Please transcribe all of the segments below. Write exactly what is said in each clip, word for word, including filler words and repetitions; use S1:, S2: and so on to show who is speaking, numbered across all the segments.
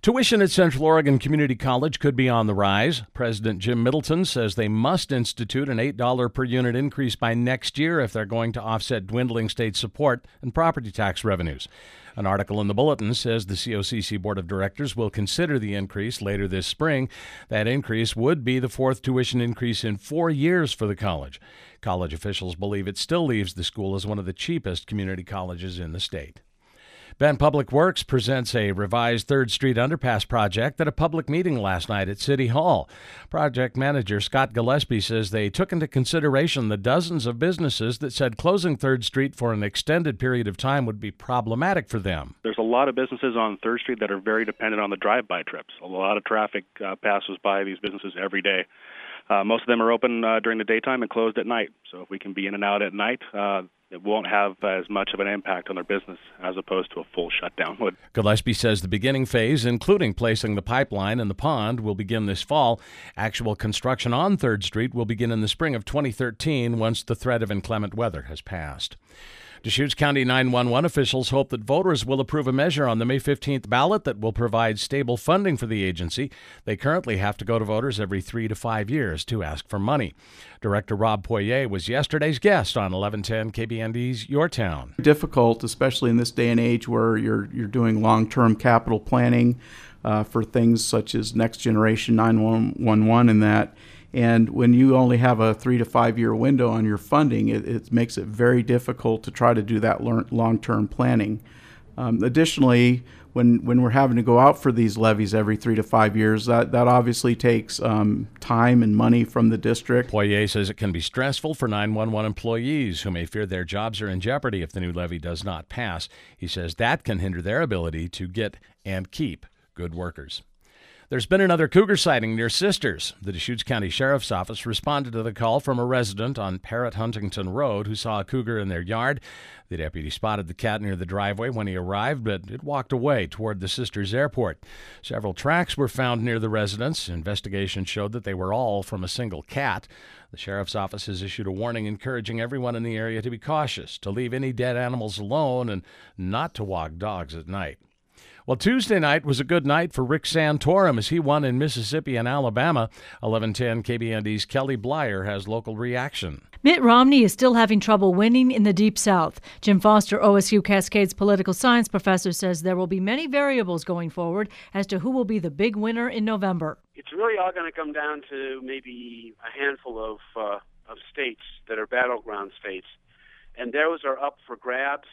S1: Tuition at Central Oregon Community College could be on the rise. President Jim Middleton says they must institute an eight dollars per unit increase by next year if they're going to offset dwindling state support and property tax revenues. An article in the Bulletin says the C O C C Board of Directors will consider the increase later this spring. That increase would be the fourth tuition increase in four years for the college. College officials believe it still leaves the school as one of the cheapest community colleges in the state. Bend Public Works presents a revised third Street underpass project at a public meeting last night at City Hall. Project manager Scott Gillespie says they took into consideration the dozens of businesses that said closing third Street for an extended period of time would be problematic for them.
S2: There's a lot of businesses on third Street that are very dependent on the drive-by trips. A lot of traffic uh, passes by these businesses every day. Uh, most of them are open uh, during the daytime and closed at night. So if we can be in and out at night, uh, it won't have as much of an impact on their business as opposed to a full shutdown would.
S1: Gillespie says the beginning phase, including placing the pipeline in the pond, will begin this fall. Actual construction on third Street will begin in the spring of twenty thirteen once the threat of inclement weather has passed. Deschutes County nine one one officials hope that voters will approve a measure on the May fifteenth ballot that will provide stable funding for the agency. They currently have to go to voters every three to five years to ask for money. Director Rob Poirier was yesterday's guest on eleven ten K B N D's Your Town.
S3: Difficult, especially in this day and age where you're you're doing long-term capital planning uh, for things such as Next Generation nine one one and that. And when you only have a three to five year window on your funding, it, it makes it very difficult to try to do that long-term planning. Um, additionally, when when we're having to go out for these levies every three to five years, that, that obviously takes um, time and money from the district.
S1: Poirier says it can be stressful for nine one one employees who may fear their jobs are in jeopardy if the new levy does not pass. He says that can hinder their ability to get and keep good workers. There's been another cougar sighting near Sisters. The Deschutes County Sheriff's Office responded to the call from a resident on Parrott Huntington Road who saw a cougar in their yard. The deputy spotted the cat near the driveway when he arrived, but it walked away toward the Sisters Airport. Several tracks were found near the residence. Investigation showed that they were all from a single cat. The Sheriff's Office has issued a warning encouraging everyone in the area to be cautious, to leave any dead animals alone, and not to walk dogs at night. Well, Tuesday night was a good night for Rick Santorum as he won in Mississippi and Alabama. eleven ten K B N D's Kelly Blyer has local reaction.
S4: Mitt Romney is still having trouble winning in the Deep South. Jim Foster, O S U Cascades political science professor, says there will be many variables going forward as to who will be the big winner in November.
S5: It's really all going to come down to maybe a handful of, uh, of states that are battleground states, and those are up for grabs.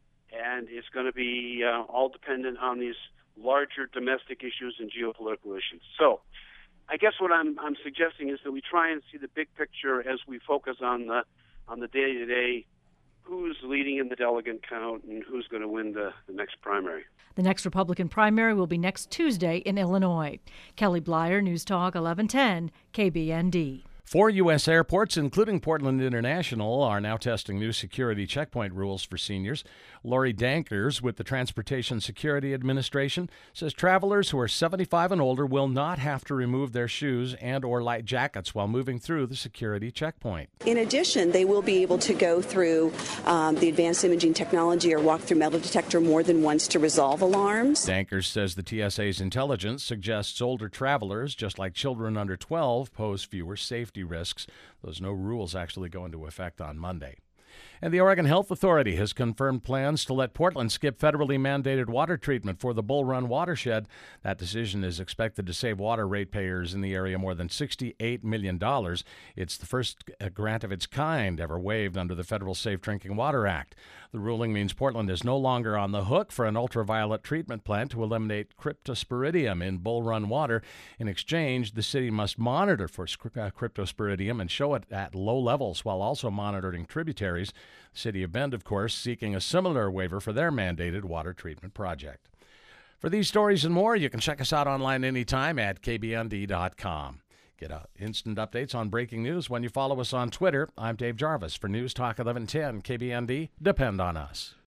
S5: And it's going to be uh, all dependent on these larger domestic issues and geopolitical issues. So I guess what I'm, I'm suggesting is that we try and see the big picture as we focus on the on the day-to-day, who's leading in the delegate count and who's going to win the, the next primary.
S4: The next Republican primary will be next Tuesday in Illinois. Kelly Blyer, News Talk eleven ten K B N D.
S1: Four U S airports, including Portland International, are now testing new security checkpoint rules for seniors. Lori Dankers with the Transportation Security Administration says travelers who are seventy-five and older will not have to remove their shoes and or light jackets while moving through the security checkpoint.
S6: In addition, they will be able to go through um, the advanced imaging technology or walk through metal detector more than once to resolve alarms.
S1: Dankers says the T S A's intelligence suggests older travelers, just like children under twelve, pose fewer safety risks. Those no rules actually go into effect on Monday. And the Oregon Health Authority has confirmed plans to let Portland skip federally mandated water treatment for the Bull Run watershed. That decision is expected to save water ratepayers in the area more than sixty-eight million dollars. It's the first grant of its kind ever waived under the Federal Safe Drinking Water Act. The ruling means Portland is no longer on the hook for an ultraviolet treatment plant to eliminate cryptosporidium in Bull Run water. In exchange, the city must monitor for cryptosporidium and show it at low levels while also monitoring tributaries. The City of Bend, of course, seeking a similar waiver for their mandated water treatment project. For these stories and more, you can check us out online anytime at k b n d dot com. Get uh, instant updates on breaking news when you follow us on Twitter. I'm Dave Jarvis for News Talk eleven ten K B N D. Depend on us.